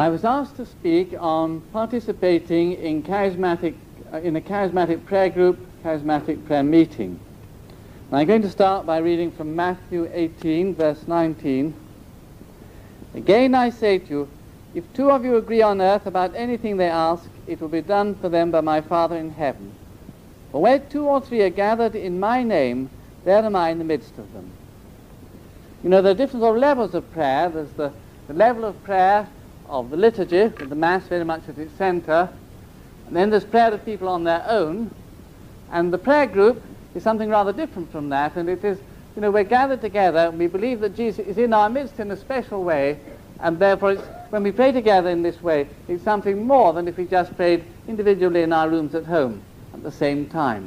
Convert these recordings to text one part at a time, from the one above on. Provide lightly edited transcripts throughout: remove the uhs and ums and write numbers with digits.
I was asked to speak on participating in a charismatic prayer group, charismatic prayer meeting. And I'm going to start by reading from Matthew 18, verse 19. Again I say to you, if two of you agree on earth about anything they ask, it will be done for them by my Father in heaven. For where two or three are gathered in my name, there am I in the midst of them. You know, there are different sort of levels of prayer. There's the level of prayer of the liturgy, with the Mass very much at its centre. And then there's prayer of people on their own. And the prayer group is something rather different from that. And it is, you know, we're gathered together and we believe that Jesus is in our midst in a special way. And therefore, when we pray together in this way, it's something more than if we just prayed individually in our rooms at home at the same time.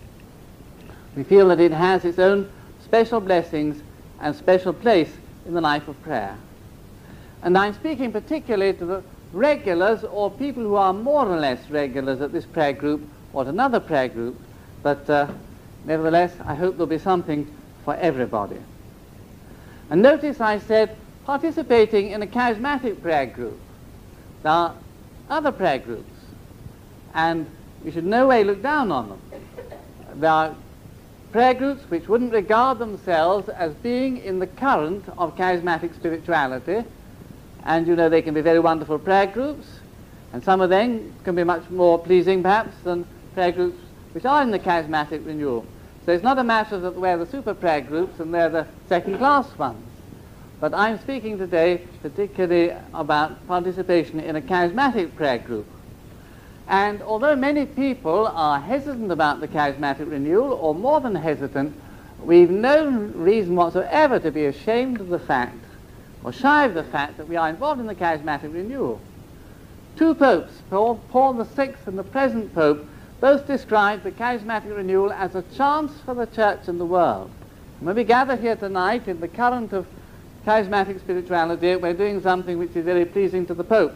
We feel that it has its own special blessings and special place in the life of prayer. And I'm speaking particularly to the regulars or people who are more or less regulars at this prayer group or at another prayer group, but nevertheless I hope there'll be something for everybody. And notice I said participating in a charismatic prayer group. There are other prayer groups, and we should in no way look down on them. There are prayer groups which wouldn't regard themselves as being in the current of charismatic spirituality, and you know they can be very wonderful prayer groups, and some of them can be much more pleasing perhaps than prayer groups which are in the charismatic renewal. So it's not a matter that we're the super prayer groups and they're the second-class ones. But I'm speaking today particularly about participation in a charismatic prayer group. And although many people are hesitant about the charismatic renewal, or more than hesitant, we've no reason whatsoever to be ashamed of the fact, or shy of the fact, that we are involved in the charismatic renewal. Two popes, Paul VI and the present pope, both described the charismatic renewal as a chance for the church and the world. And when we gather here tonight in the current of charismatic spirituality, we're doing something which is very pleasing to the Pope.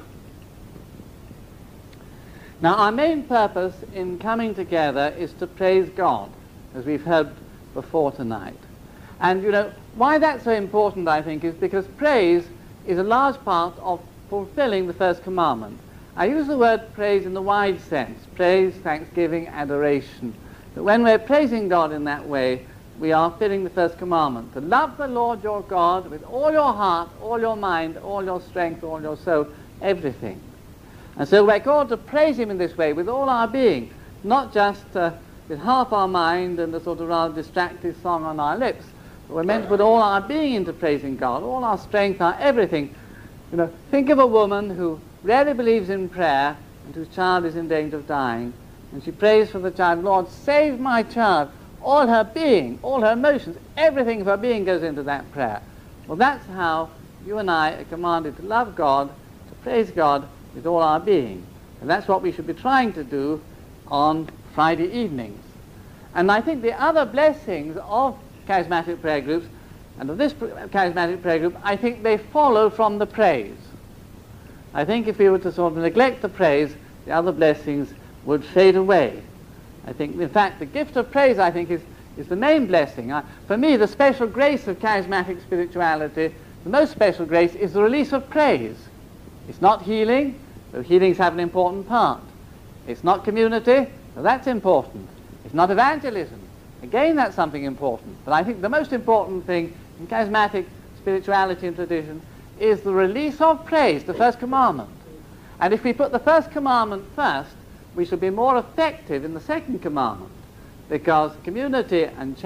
Now, our main purpose in coming together is to praise God, as we've heard before tonight. And, you know, why that's so important, I think, is because praise is a large part of fulfilling the first commandment. I use the word praise in the wide sense, praise, thanksgiving, adoration. But when we're praising God in that way, we are filling the first commandment, to love the Lord your God with all your heart, all your mind, all your strength, all your soul, everything. And so we're called to praise him in this way with all our being, not just with half our mind and a sort of rather distracted song on our lips, but we're meant to put all our being into praising God, all our strength, our everything. You know, think of a woman who really believes in prayer and whose child is in danger of dying, and she prays for the child, Lord, save my child. All her being, all her emotions, everything of her being goes into that prayer. Well, that's how you and I are commanded to love God, to praise God with all our being. And that's what we should be trying to do on Friday evenings. And I think the other blessings of charismatic prayer groups, and of this charismatic prayer group, I think they follow from the praise. I think if we were to sort of neglect the praise, the other blessings would fade away. I think, in fact, the gift of praise, I think, is the main blessing. For me, the special grace of charismatic spirituality, the most special grace, is the release of praise. It's not healing, though healings have an important part. It's not community, though that's important. It's not evangelism. Again, that's something important. But I think the most important thing in charismatic spirituality and tradition is the release of praise, the first commandment. And if we put the first commandment first, we should be more effective in the second commandment, because community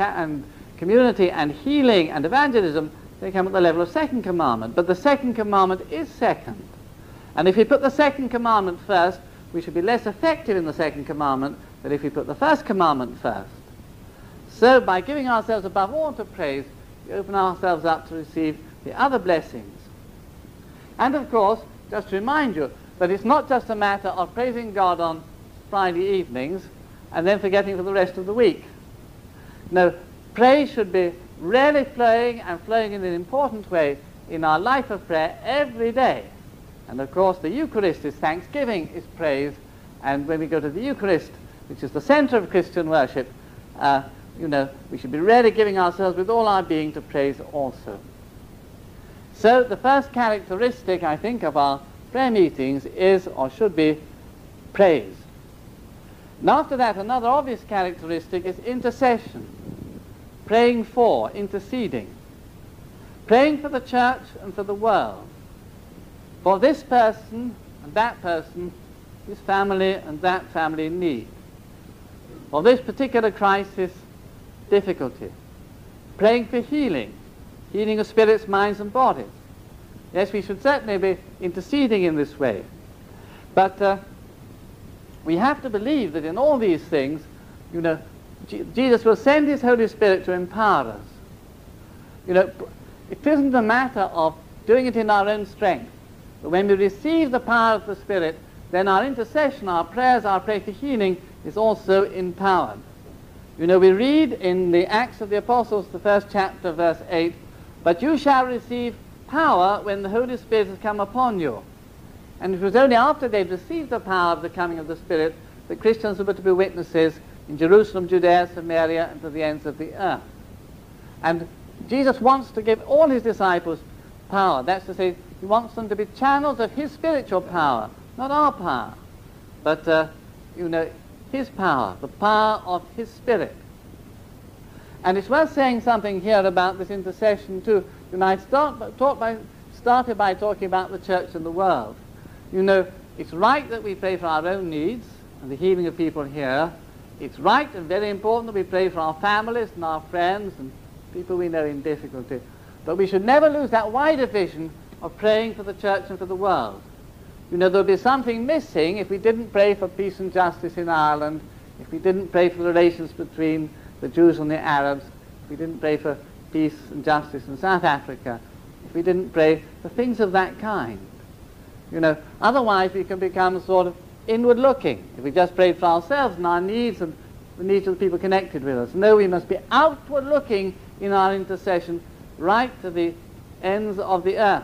and healing and evangelism, they come at the level of second commandment. But the second commandment is second. And if we put the second commandment first, we should be less effective in the second commandment than if we put the first commandment first. So by giving ourselves above all to praise, we open ourselves up to receive the other blessings. And of course, just to remind you that it's not just a matter of praising God on Friday evenings and then forgetting for the rest of the week. No, praise should be really flowing, and flowing in an important way in our life of prayer every day. And of course the Eucharist is thanksgiving, is praise, and when we go to the Eucharist, which is the center of Christian worship, you know, we should be really giving ourselves with all our being to praise also. So the first characteristic, I think, of our prayer meetings is or should be praise. And after that, another obvious characteristic is intercession. Praying for, interceding. Praying for the church and for the world. For this person and that person, this family and that family need. For this particular crisis, difficulty. Praying for healing. Healing of spirits, minds and bodies. Yes, we should certainly be interceding in this way. But we have to believe that in all these things, you know, Jesus will send his Holy Spirit to empower us. You know, it isn't a matter of doing it in our own strength. But when we receive the power of the Spirit, then our intercession, our prayers, our prayer for healing is also empowered. You know, we read in the Acts of the Apostles, the 1st chapter, verse 8, "But you shall receive power when the Holy Spirit has come upon you." And it was only after they'd received the power of the coming of the Spirit that Christians were to be witnesses in Jerusalem, Judea, Samaria, and to the ends of the earth. And Jesus wants to give all his disciples power. That's to say, he wants them to be channels of his spiritual power, not our power, but, you know, his power, the power of his Spirit. And it's worth saying something here about this intercession too. You know, I started by talking about the church and the world. You know, it's right that we pray for our own needs and the healing of people here. It's right and very important that we pray for our families and our friends and people we know in difficulty. But we should never lose that wider vision of praying for the church and for the world. You know, there would be something missing if we didn't pray for peace and justice in Ireland, if we didn't pray for the relations between the Jews and the Arabs, if we didn't pray for peace and justice in South Africa, if we didn't pray for things of that kind. You know, otherwise we can become sort of inward looking if we just prayed for ourselves and our needs and the needs of the people connected with us. No, we must be outward looking in our intercession right to the ends of the earth.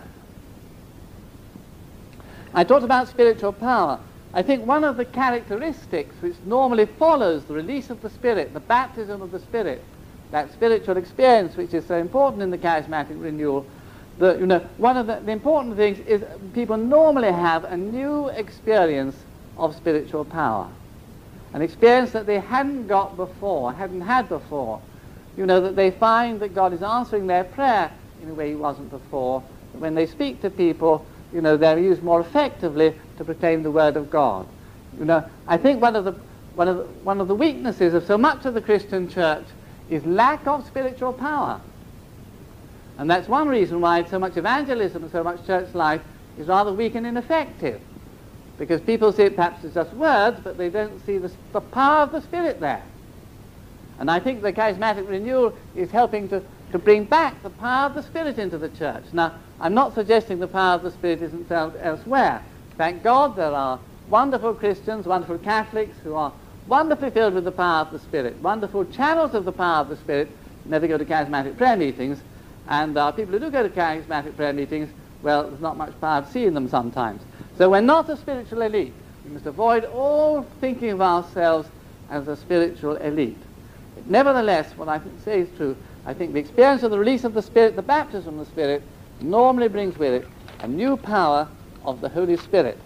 I talked about spiritual power. I think one of the characteristics which normally follows the release of the Spirit, the baptism of the Spirit, that spiritual experience which is so important in the charismatic renewal, you know, one of the important things is people normally have a new experience of spiritual power, an experience that they hadn't got before, hadn't had before. You know, that they find that God is answering their prayer in a way he wasn't before. That when they speak to people, you know, they're used more effectively to proclaim the word of God. You know, I think one of the weaknesses of so much of the Christian church is lack of spiritual power. And that's one reason why so much evangelism and so much church life is rather weak and ineffective. Because people see it perhaps as just words, but they don't see the power of the Spirit there. And I think the charismatic renewal is helping to bring back the power of the Spirit into the church. Now, I'm not suggesting the power of the Spirit isn't found elsewhere. Thank God there are wonderful Christians, wonderful Catholics who are wonderfully filled with the power of the Spirit, wonderful channels of the power of the Spirit, never go to charismatic prayer meetings. And people who do go to charismatic prayer meetings, well, there's not much power to see in them sometimes. So we're not a spiritual elite. We must avoid all thinking of ourselves as a spiritual elite. But nevertheless, what I say is true. I think the experience of the release of the Spirit, the baptism of the Spirit, normally brings with it a new power of the Holy Spirit.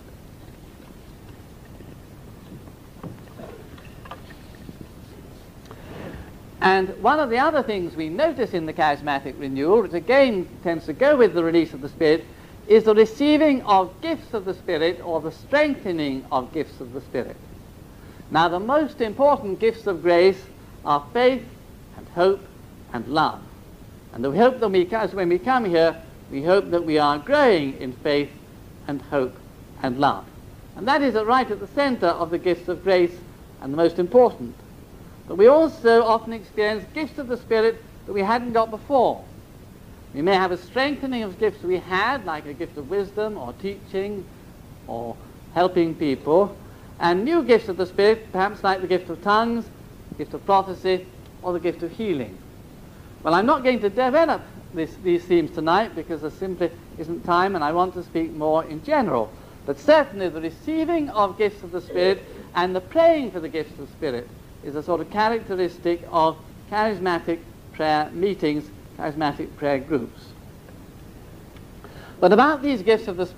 And one of the other things we notice in the charismatic renewal, which again tends to go with the release of the Spirit, is the receiving of gifts of the Spirit or the strengthening of gifts of the Spirit. Now, the most important gifts of grace are faith and hope and love. And we hope that when we come here, we hope that we are growing in faith and hope and love. And that is right at the center of the gifts of grace and the most important. But we also often experience gifts of the Spirit that we hadn't got before. We may have a strengthening of gifts we had, like a gift of wisdom or teaching or helping people, and new gifts of the Spirit, perhaps like the gift of tongues, gift of prophecy, or the gift of healing. Well, I'm not going to develop these themes tonight because there simply isn't time, and I want to speak more in general. But certainly the receiving of gifts of the Spirit and the praying for the gifts of the Spirit is a sort of characteristic of charismatic prayer meetings, charismatic prayer groups. But about these gifts of the Spirit,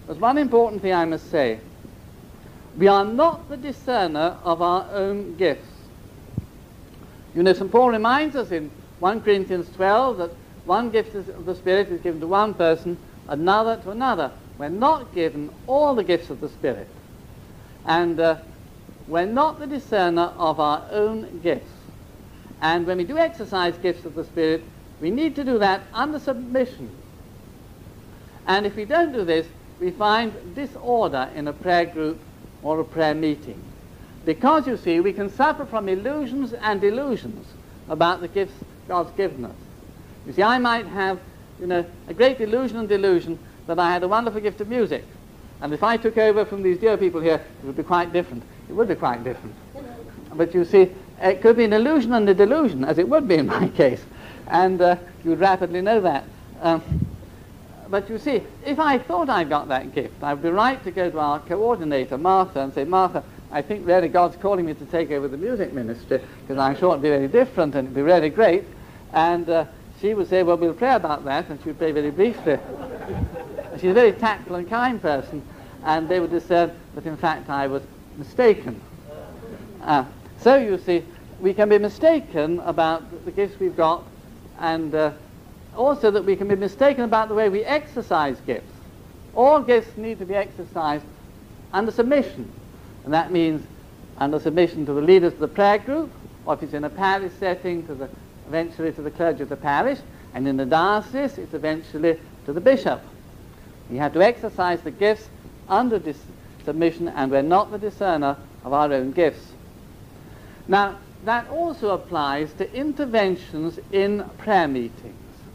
there's one important thing I must say. We are not the discerner of our own gifts. You know, St. Paul reminds us in 1 Corinthians 12 that one gift of the Spirit is given to one person, another to another. We're not given all the gifts of the Spirit. And we're not the discerner of our own gifts. And when we do exercise gifts of the Spirit, we need to do that under submission. And if we don't do this, we find disorder in a prayer group or a prayer meeting. Because, you see, we can suffer from illusions and delusions about the gifts God's given us. You see, I might have, a great illusion and delusion that I had a wonderful gift of music. And if I took over from these dear people here, it would be quite different. It would be quite different. But you see, it could be an illusion and a delusion, as it would be in my case. And you would rapidly know that. But you see, if I thought I got that gift, I would be right to go to our coordinator, Martha, and say, Martha, I think really God's calling me to take over the music ministry, because I'm sure it would be very different and it would be really great. And she would say, well, we'll pray about that, and she would pray very briefly. She's a very tactful and kind person, and they would discern that in fact I was mistaken. So you see, we can be mistaken about the gifts we've got, and also that we can be mistaken about the way we exercise gifts. All gifts need to be exercised under submission, and that means under submission to the leaders of the prayer group, or if it's in a parish setting, eventually to the clergy of the parish, and in the diocese, it's eventually to the bishop. We have to exercise the gifts under submission, and we're not the discerner of our own gifts. Now, that also applies to interventions in prayer meetings.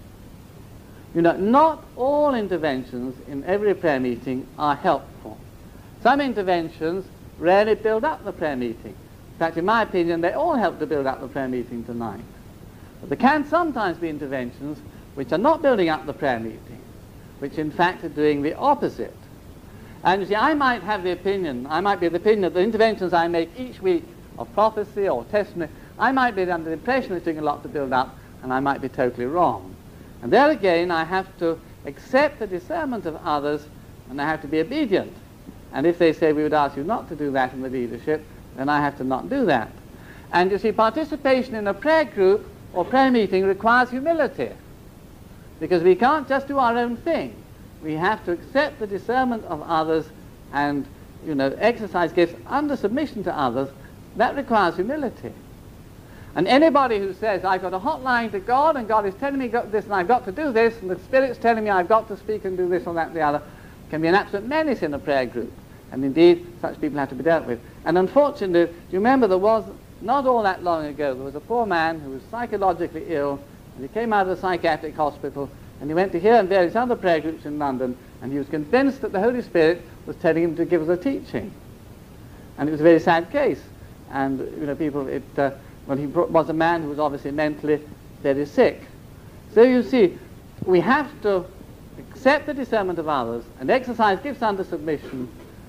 Not all interventions in every prayer meeting are helpful. Some interventions rarely build up the prayer meeting. In fact, in my opinion, they all help to build up the prayer meeting tonight. But there can sometimes be interventions which are not building up the prayer meeting, which in fact are doing the opposite. And you see, I might be of the opinion that the interventions I make each week of prophecy or testimony, I might be under the impression it's doing a lot to build up, and I might be totally wrong. And there again, I have to accept the discernment of others, and I have to be obedient. And if they say we would ask you not to do that in the leadership, then I have to not do that. And you see, participation in a prayer group or prayer meeting requires humility, because we can't just do our own thing. We have to accept the discernment of others and, exercise gifts under submission to others. That requires humility. And anybody who says, I've got a hotline to God, and God is telling me this, and I've got to do this, and the Spirit's telling me I've got to speak and do this or that and the other, can be an absolute menace in a prayer group. And indeed, such people have to be dealt with. And unfortunately, do you remember there was, not all that long ago, there was a poor man who was psychologically ill, and he came out of the psychiatric hospital, and he went to here and various other prayer groups in London, and he was convinced that the Holy Spirit was telling him to give us a teaching. And it was a very sad case. And, he was a man who was obviously mentally very sick. So you see, we have to accept the discernment of others and exercise gifts under submission.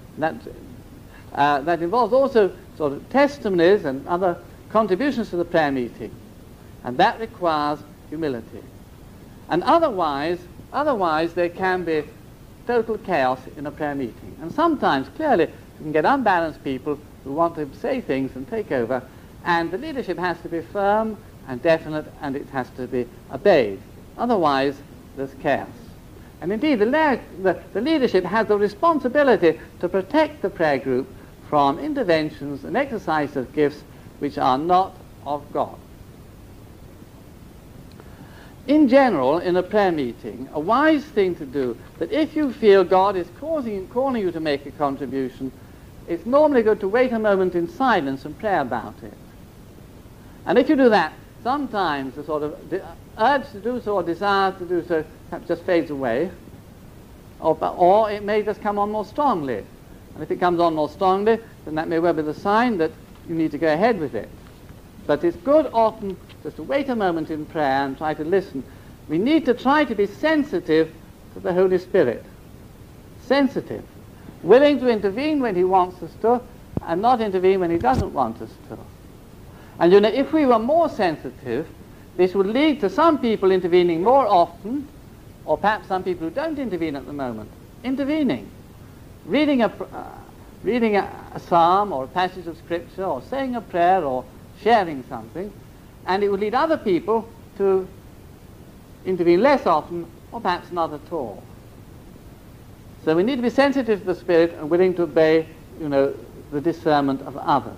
That involves also sort of testimonies and other contributions to the prayer meeting. And that requires humility. And otherwise there can be total chaos in a prayer meeting. And sometimes, clearly, you can get unbalanced people who want to say things and take over, and the leadership has to be firm and definite, and it has to be obeyed. Otherwise, there's chaos. And indeed, the leadership has the responsibility to protect the prayer group from interventions and exercise of gifts which are not of God. In general, in a prayer meeting, a wise thing to do, that if you feel God is calling you to make a contribution, it's normally good to wait a moment in silence and pray about it. And if you do that, sometimes the sort of urge to do so or desire to do so perhaps just fades away, or it may just come on more strongly. And if it comes on more strongly, then that may well be the sign that you need to go ahead with it. But it's good often just to wait a moment in prayer and try to listen. We need to try to be sensitive to the Holy Spirit. Sensitive. Willing to intervene when he wants us to, and not intervene when he doesn't want us to. And if we were more sensitive, this would lead to some people intervening more often, or perhaps some people who don't intervene at the moment, intervening. reading a psalm or a passage of scripture or saying a prayer or sharing something, and it would lead other people to intervene less often or perhaps not at all. So we need to be sensitive to the Spirit and willing to obey, the discernment of others.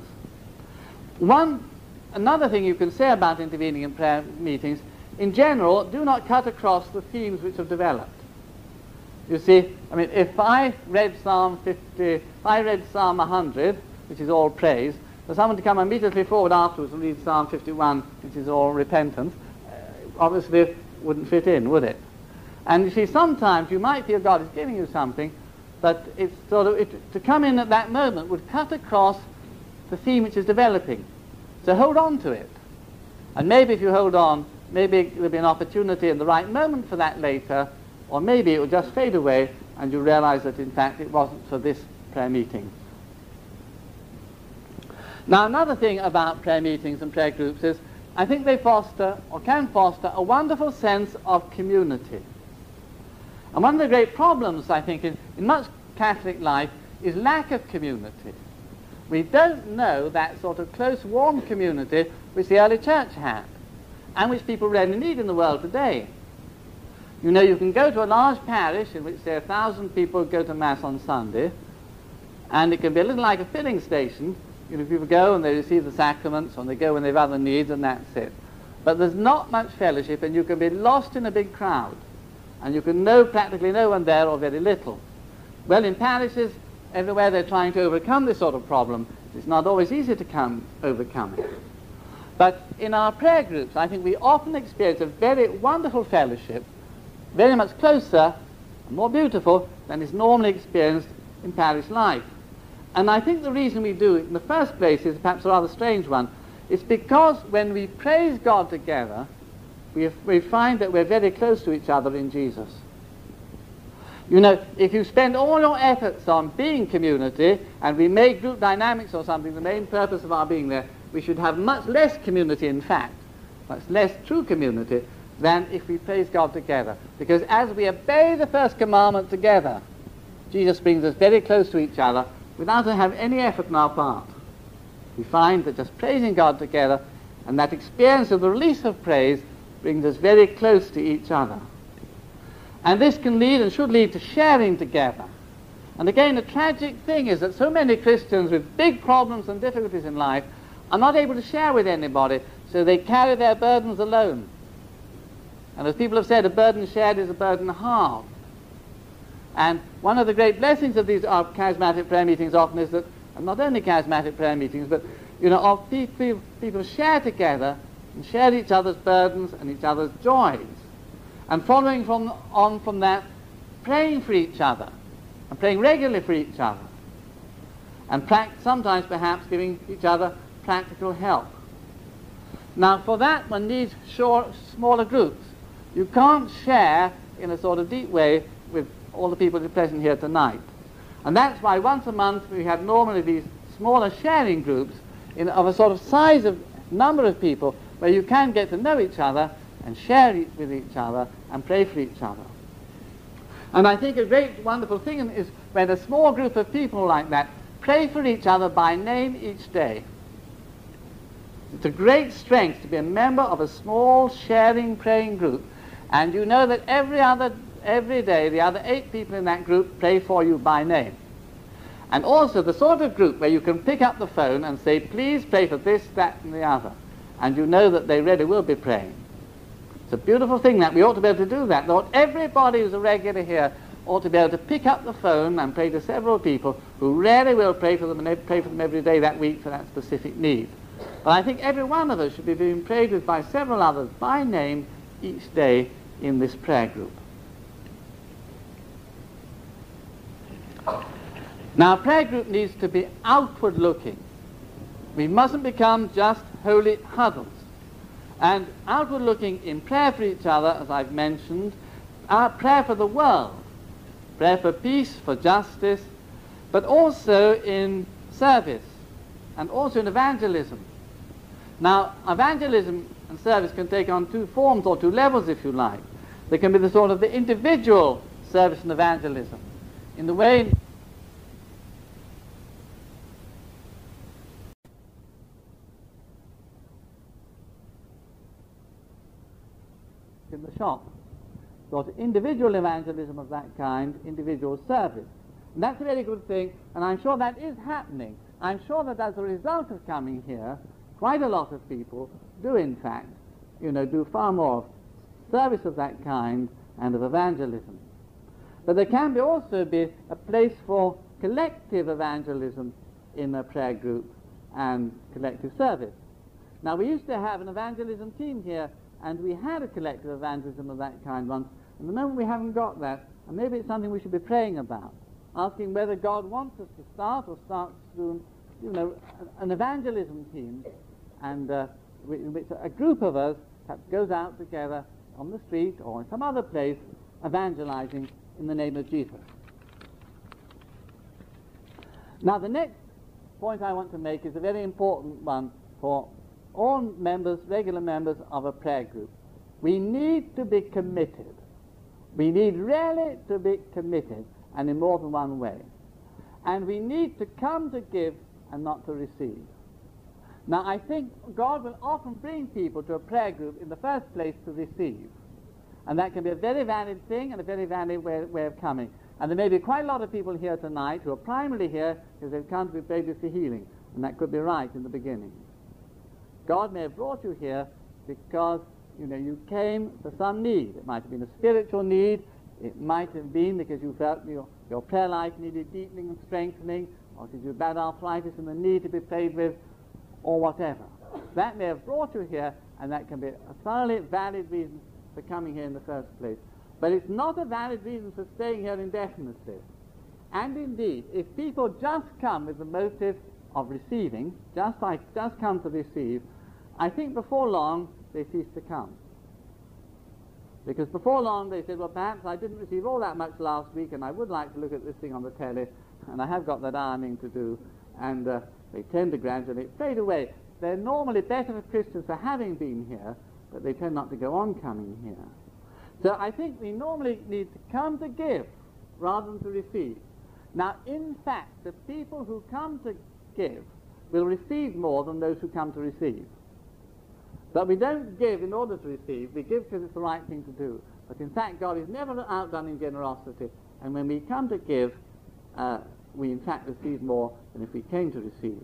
Another thing you can say about intervening in prayer meetings, in general, do not cut across the themes which have developed. You see, if I read Psalm 100, which is all praise, for someone to come immediately forward afterwards and read Psalm 51, which is all repentance, obviously it wouldn't fit in, would it? And you see, sometimes you might feel God is giving you something, but it's to come in at that moment would cut across the theme which is developing. So hold on to it. And maybe if you hold on, maybe there'll be an opportunity in the right moment for that later, or maybe it will just fade away and you realize that in fact it wasn't for this prayer meeting. Now, another thing about prayer meetings and prayer groups is I think they foster, or can foster, a wonderful sense of community. And one of the great problems, I think, in much Catholic life is lack of community. We don't know that sort of close, warm community which the early church had, and which people really need in the world today. You can go to a large parish in which, say, 1,000 people go to Mass on Sunday, and it can be a little like a filling station. People go and they receive the sacraments, and they go when they have other needs, and that's it. But there's not much fellowship, and you can be lost in a big crowd, and you can know practically no one there or very little. Well, in parishes, everywhere they're trying to overcome this sort of problem. It's not always easy to overcome it. But in our prayer groups, I think we often experience a very wonderful fellowship, very much closer and more beautiful than is normally experienced in parish life. And I think the reason we do it in the first place is perhaps a rather strange one. It's because when we praise God together, we find that we're very close to each other in Jesus. If you spend all your efforts on being community, and we make group dynamics or something the main purpose of our being there, we should have much less community, in fact, much less true community, than if we praise God together. Because as we obey the first commandment together, Jesus brings us very close to each other without having any effort on our part. We find that just praising God together and that experience of the release of praise brings us very close to each other. And this can lead and should lead to sharing together. And again, the tragic thing is that so many Christians with big problems and difficulties in life are not able to share with anybody, so they carry their burdens alone. And as people have said, a burden shared is a burden halved. And one of the great blessings of these charismatic prayer meetings often is that, and not only charismatic prayer meetings, but of people share together and share each other's burdens and each other's joys. And following from that, praying for each other, and praying regularly for each other, and sometimes perhaps giving each other practical help. Now, for that, one needs smaller groups. You can't share in a sort of deep way with all the people who are present here tonight. And that's why once a month we have normally these smaller sharing groups of a sort of size of number of people where you can get to know each other and share with each other and pray for each other. And I think a great wonderful thing is when a small group of people like that pray for each other by name each day. It's a great strength to be a member of a small sharing praying group, and you know that every day the other 8 people in that group pray for you by name. And also the sort of group where you can pick up the phone and say, please pray for this, that and the other, and you know that they really will be praying. It's a beautiful thing that we ought to be able to do that. Lord, everybody who's a regular here ought to be able to pick up the phone and pray to several people who really will pray for them, and pray for them every day that week for that specific need. But I think every one of us should be being prayed with by several others by name each day in this prayer group. Now, a prayer group needs to be outward looking. We mustn't become just holy huddles. And outward looking in prayer for each other, as I've mentioned, prayer for the world, prayer for peace, for justice, but also in service and also in evangelism. Now, evangelism and service can take on 2 forms or 2 levels, if you like. There can be the sort of the individual service and evangelism, in the way in the shop. Got individual evangelism of that kind, individual service. And that's a very good thing, and I'm sure that is happening. I'm sure that as a result of coming here, quite a lot of people do in fact, do far more service of that kind and of evangelism. But there can also be a place for collective evangelism in a prayer group and collective service. Now, we used to have an evangelism team here, and we had a collective evangelism of that kind once. And the moment we haven't got that, and maybe it's something we should be praying about, asking whether God wants us to start soon, an evangelism team, and which a group of us perhaps goes out together on the street or in some other place evangelizing in the name of Jesus. Now, the next point I want to make is a very important one for all members, regular members of a prayer group. We need to be committed. We need really to be committed, and in more than one way. And we need to come to give and not to receive. Now, I think God will often bring people to a prayer group in the first place to receive. And that can be a very valid thing and a very valid way of coming. And there may be quite a lot of people here tonight who are primarily here because they've come to be prayed for healing. And that could be right in the beginning. God may have brought you here because, you came for some need. It might have been a spiritual need. It might have been because you felt your prayer life needed deepening and strengthening, or because you had bad arthritis and the need to be prayed with, or whatever. That may have brought you here, and that can be a thoroughly valid reason for coming here in the first place. But it's not a valid reason for staying here indefinitely. And indeed, if people just come with the motive of receiving, just come to receive, I think before long they cease to come. Because before long they said, well, perhaps I didn't receive all that much last week, and I would like to look at this thing on the telly, and I have got that ironing to do, and they tend to gradually fade away. They're normally better Christians for having been here, but they tend not to go on coming here. So I think we normally need to come to give rather than to receive. Now, in fact, the people who come to give will receive more than those who come to receive. But we don't give in order to receive. We give because it's the right thing to do. But in fact, God is never outdone in generosity. And when we come to give, we in fact receive more than if we came to receive.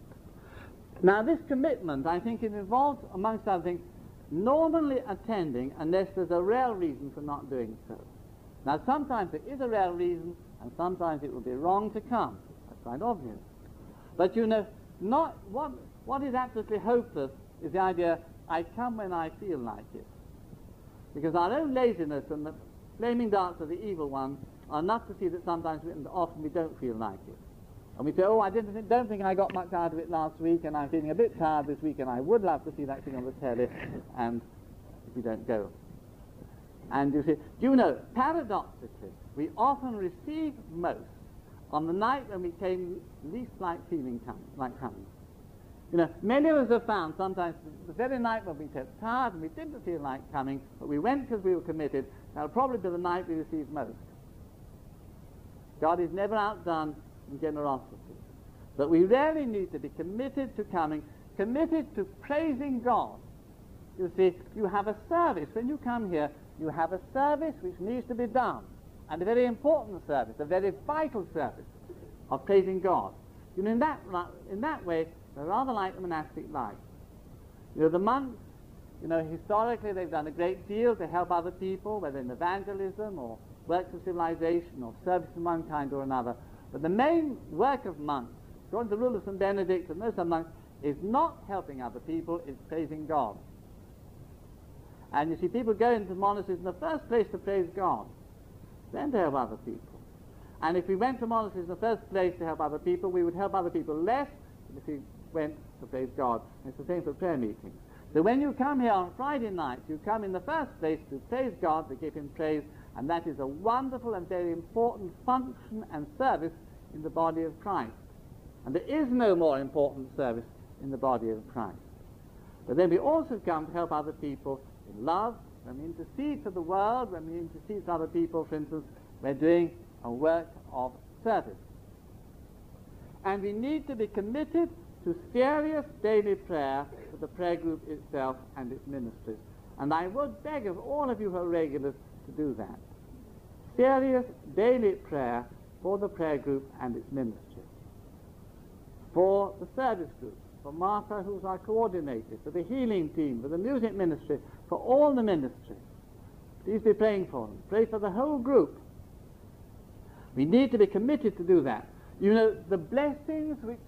Now, this commitment, I think, it involves, amongst other things, normally attending unless there's a real reason for not doing so. Now, sometimes there is a real reason, and sometimes it would be wrong to come. That's quite obvious. But not what is absolutely hopeless is the idea, I come when I feel like it. Because our own laziness and the flaming darts of the evil one are enough to see that sometimes and often we don't feel like it. And we say, oh, I don't think I got much out of it last week, and I'm feeling a bit tired this week, and I would love to see that thing on the telly, and we don't go. And you see, paradoxically, we often receive most on the night when we came least like coming. Many of us have found sometimes the very night when we get tired and we didn't feel like coming, but we went because we were committed, that'll probably be the night we receive most. God is never outdone in generosity. But we really need to be committed to coming, committed to praising God. You see, you have a service. When you come here, you have a service which needs to be done, and a very important service, a very vital service of praising God. In that way, they're rather like the monastic life. The monks, historically they've done a great deal to help other people, whether in evangelism or works of civilization or service of one kind or another. But the main work of monks, according to the rule of St. Benedict and most other monks, is not helping other people, it's praising God. And you see, people go into monasteries in the first place to praise God, then to help other people. And if we went to monasteries in the first place to help other people, we would help other people less than if we went to praise God. And it's the same for prayer meetings. So when you come here on Friday night, you come in the first place to praise God, to give Him praise, and that is a wonderful and very important function and service in the body of Christ. And there is no more important service in the body of Christ. But then we also come to help other people in love. When we intercede for the world, when we intercede for other people, for instance, we're doing a work of service. And we need to be committed to serious daily prayer for the prayer group itself and its ministries. And I would beg of all of you who are regulars to do that. Serious daily prayer for the prayer group and its ministry. For the service group, for Martha, who's our coordinator, for the healing team, for the music ministry, for all the ministry. Please be praying for them. Pray for the whole group. We need to be committed to do that. You know, the blessings which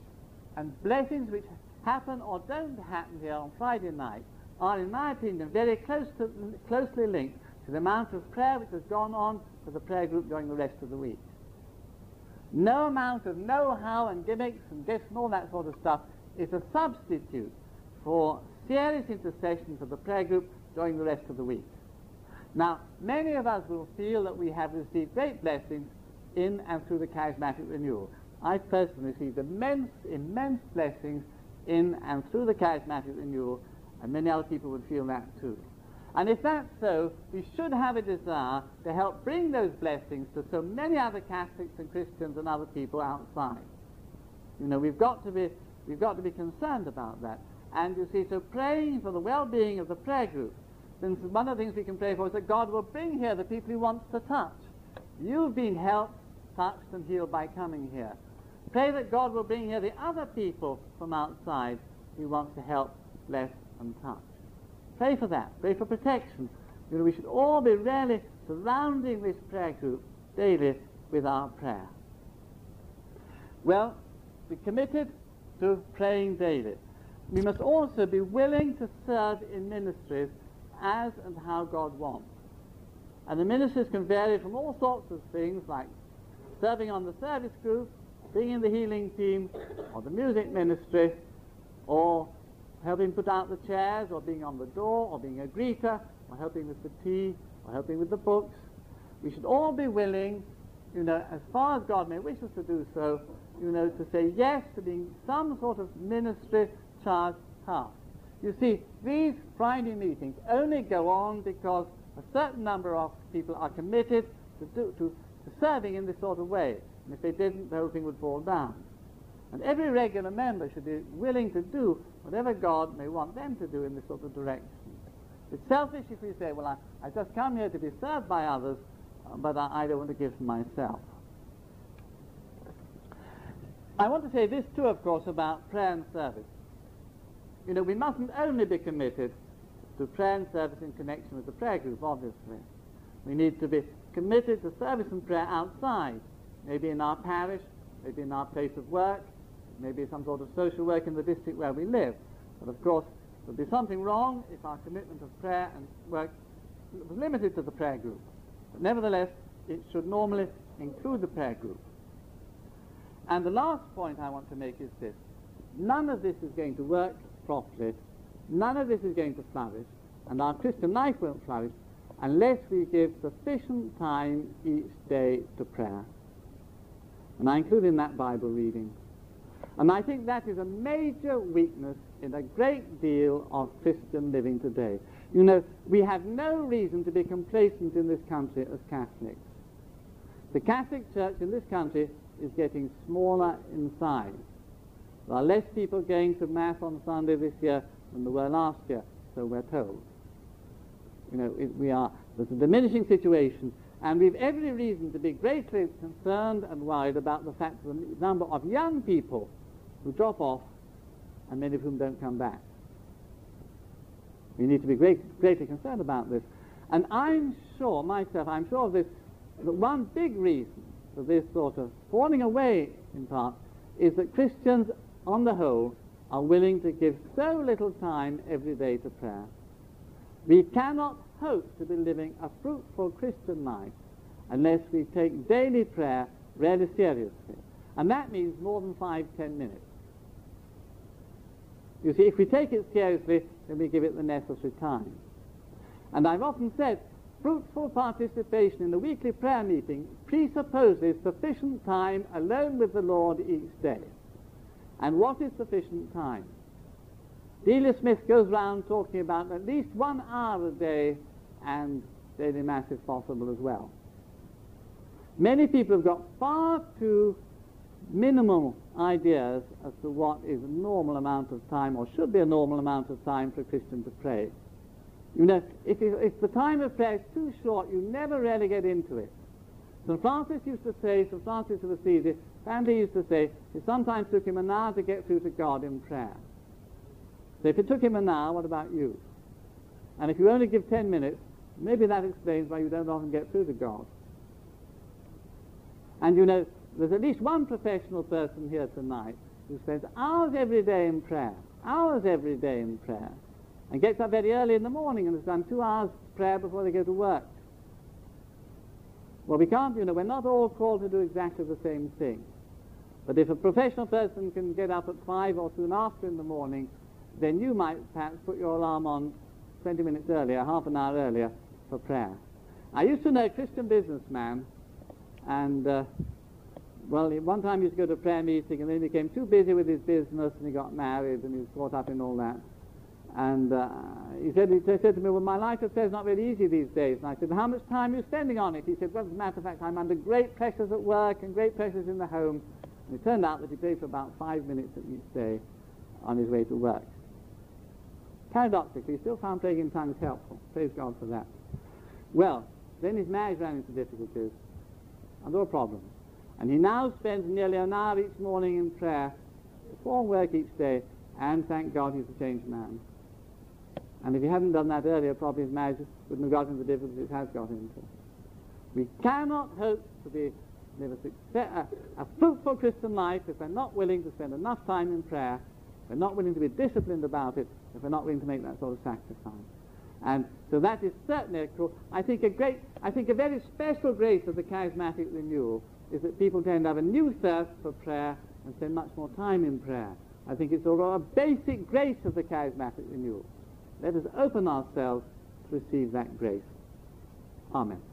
happen or don't happen here on Friday night are, in my opinion, very closely linked to the amount of prayer which has gone on for the prayer group during the rest of the week. No amount of know-how and gimmicks and gifts and all that sort of stuff is a substitute for serious intercession for the prayer group during the rest of the week. Now, many of us will feel that we have received great blessings in and through the charismatic renewal. I personally received immense blessings in and through the charismatic renewal, and many other people would feel that too. And if that's so, we should have a desire to help bring those blessings to so many other Catholics and Christians and other people outside. You know, we've got to be concerned about that. And you see, so praying for the well-being of the prayer group, then one of the things we can pray for is that God will bring here the people He wants to touch. You've been helped, touched, and healed by coming here. Pray that God will bring here the other people from outside He wants to help, bless, and touch. Pray for that. Pray for protection. You know, we should all be really surrounding this prayer group daily with our prayer. Well, be committed to praying daily. We must also be willing to serve in ministries as and how God wants. And the ministries can vary from all sorts of things, like serving on the service group, being in the healing team, or the music ministry, or helping put out the chairs, or being on the door, or being a greeter, or helping with the tea, or helping with the books. We should all be willing, you know, as far as God may wish us to do so, you know, to say yes to being some sort of ministry charge task. You see, these Friday meetings only go on because a certain number of people are committed to serving in this sort of way. And if they didn't, the whole thing would fall down. And every regular member should be willing to do whatever God may want them to do in this sort of direction. It's selfish if we say, well, I just come here to be served by others, but I don't want to give to myself. I want to say this too, of course, about prayer and service. You know, we mustn't only be committed to prayer and service in connection with the prayer group, obviously. We need to be committed to service and prayer outside, maybe in our parish, maybe in our place of work, maybe some sort of social work in the district where we live. But of course, there would be something wrong if our commitment of prayer and work was limited to the prayer group. But nevertheless, it should normally include the prayer group. And the last point I want to make is this. None of this is going to work properly, none of this is going to flourish, and our Christian life won't flourish unless we give sufficient time each day to prayer. And I include in that Bible reading. And I think that is a major weakness in a great deal of Christian living today. You know, we have no reason to be complacent in this country as Catholics. The Catholic Church in this country is getting smaller in size. There are less people going to Mass on Sunday this year than there were last year, so we're told. You know, there's a diminishing situation, and we've every reason to be greatly concerned and worried about the fact that the number of young people who drop off, and many of whom don't come back. We need to be greatly concerned about this. And I'm sure of this, that one big reason for this sort of falling away, in part, is that Christians, on the whole, are willing to give so little time every day to prayer. We cannot hope to be living a fruitful Christian life unless we take daily prayer really seriously. And that means more than 5-10 minutes. You see, if we take it seriously, then we give it the necessary time. And I've often said, fruitful participation in the weekly prayer meeting presupposes sufficient time alone with the Lord each day. And what is sufficient time? Delia Smith goes round talking about at least 1 hour a day, and daily Mass if possible as well. Many people have got far too minimal ideas as to what is a normal amount of time, or should be a normal amount of time, for a Christian to pray. You know, if the time of prayer is too short, you never really get into it. St. Francis used to say, St. Francis of Assisi, and he used to say, it sometimes took him an hour to get through to God in prayer. So if it took him an hour, what about you? And if you only give 10 minutes, maybe that explains why you don't often get through to God. And you know, there's at least one professional person here tonight who spends hours every day in prayer, and gets up very early in the morning and has done 2 hours prayer before they go to work. Well, we can't, you know, we're not all called to do exactly the same thing. But if a professional person can get up at 5 or soon after in the morning, then you might perhaps put your alarm on 20 minutes earlier, half an hour earlier, for prayer. I used to know a Christian businessman, and well, one time he used to go to a prayer meeting, and then he became too busy with his business, and he got married, and he was caught up in all that. And he said to me, well, my life at prayer is not really easy these days. And I said, how much time are you spending on it? He said, well, as a matter of fact, I'm under great pressures at work and great pressures in the home. And it turned out that he prayed for about 5 minutes at each day on his way to work. Paradoxically, he still found praying in tongues helpful. Praise God for that. Well, then his marriage ran into difficulties, and there were problems. And he now spends nearly an hour each morning in prayer, before work each day, and thank God he's a changed man. And if he hadn't done that earlier, probably his marriage wouldn't have got into the difficulties it has got into. We cannot hope to live a fruitful Christian life if we're not willing to spend enough time in prayer, if we're not willing to be disciplined about it, if we're not willing to make that sort of sacrifice. And so that is certainly I think a very special grace of the charismatic renewal is that people tend to have a new thirst for prayer and spend much more time in prayer. I think it's a basic grace of the charismatic renewal. Let us open ourselves to receive that grace. Amen.